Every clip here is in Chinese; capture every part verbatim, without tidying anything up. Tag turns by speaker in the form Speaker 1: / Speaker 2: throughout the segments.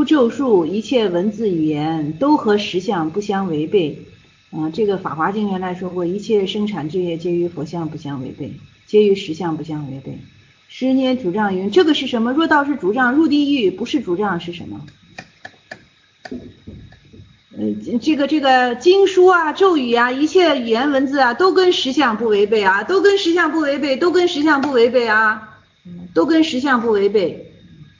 Speaker 1: 咒术一切文字语言都和实相不相违背。啊、呃，这个《法华经》原来说过，一切生产之业皆与佛相不相违背，皆与实相不相违背。十年主张云，这个是什么？若道是主张入地狱，不是主张是什么？呃，这个这个经书啊、咒语啊、一切语言文字啊，都跟实相不违背啊，都跟实相不违背，都跟实相不违背啊，都跟实相不违背。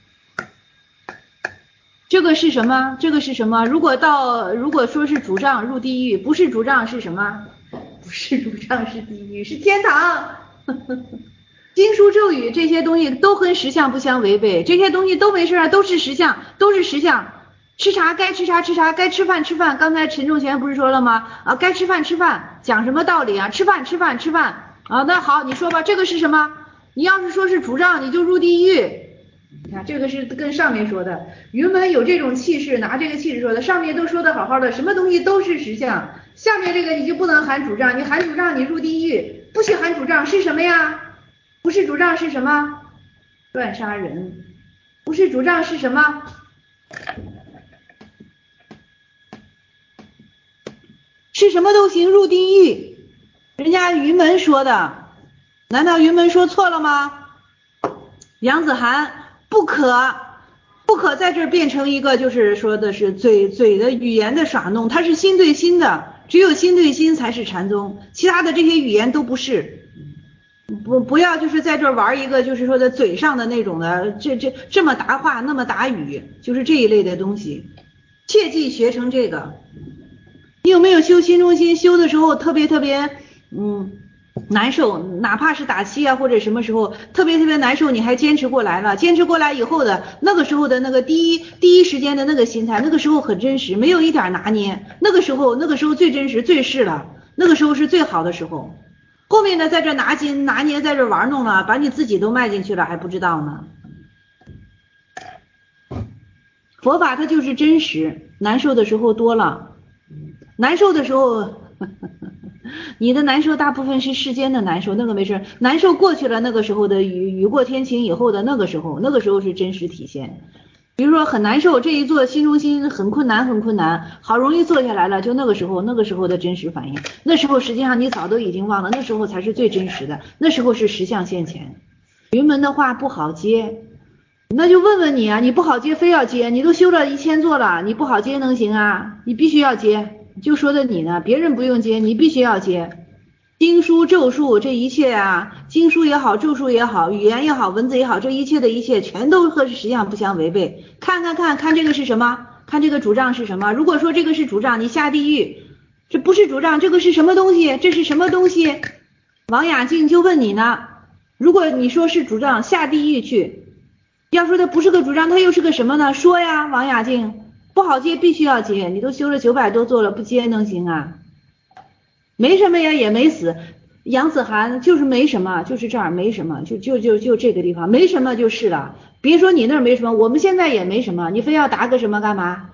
Speaker 1: 这个是什么？这个是什么？如果到如果说是主张入地狱，不是主张是什么？不是主张是地狱，是天堂。经书咒语这些东西都跟实相不相违背，这些东西都没事啊，都是实相，都是实相。吃茶该吃茶吃茶，该吃饭吃饭。刚才陈仲贤不是说了吗？啊，该吃饭吃饭，讲什么道理啊？吃饭吃饭吃饭啊。那好，你说吧，这个是什么？你要是说是主张，你就入地狱。你看这个是跟上面说的，云门有这种气势，拿这个气势说的，上面都说的好好的，什么东西都是实相，下面这个你就不能喊主张，你喊主张你入地狱，不许喊主张是什么呀？不是主张是什么？乱杀人。不是主张是什么？是什么都行，入地狱。人家云门说的，难道云门说错了吗？杨子涵不可不可在这儿变成一个就是说的是嘴嘴的语言的耍弄，它是心对心的，只有心对心才是禅宗，其他的这些语言都不是。不不要就是在这儿玩一个就是说的嘴上的那种的，这这这么答话那么答语，就是这一类的东西，切记学成这个。你有没有修心中心？修的时候特别特别嗯难受，哪怕是打七啊或者什么时候特别特别难受，你还坚持过来了，坚持过来以后的那个时候的那个第一第一时间的那个心态，那个时候很真实，没有一点拿捏，那个时候那个时候最真实最是了，那个时候是最好的时候。后面呢在这拿金拿捏，在这玩弄了，把你自己都迈进去了还不知道呢。佛法它就是真实，难受的时候多了，难受的时候呵呵你的难受大部分是世间的难受，那个没事，难受过去了，那个时候的雨雨过天晴以后的那个时候，那个时候是真实体现。比如说很难受，这一做心中心很困难很困难，好容易坐下来了，就那个时候那个时候的真实反应，那时候实际上你早都已经忘了，那时候才是最真实的，那时候是实相现前。云门的话不好接，那就问问你啊，你不好接非要接，你都修了一千座了，你不好接能行啊？你必须要接，就说的你呢，别人不用接，你必须要接。经书咒术这一切啊，经书也好，咒术也好，语言也好，文字也好，这一切的一切全都和实相不相违背。看看看看这个是什么？看这个主张是什么？如果说这个是主张，你下地狱，这不是主张，这个是什么东西？这是什么东西？王雅静就问你呢，如果你说是主张，下地狱去，要说它不是个主张，它又是个什么呢？说呀，王雅静，不好接必须要接，你都修了九百多座了，不接能行啊？没什么呀，也没死。杨子涵就是没什么，就是这儿没什么，就就就就这个地方没什么就是了。别说你那儿没什么，我们现在也没什么，你非要答个什么干嘛？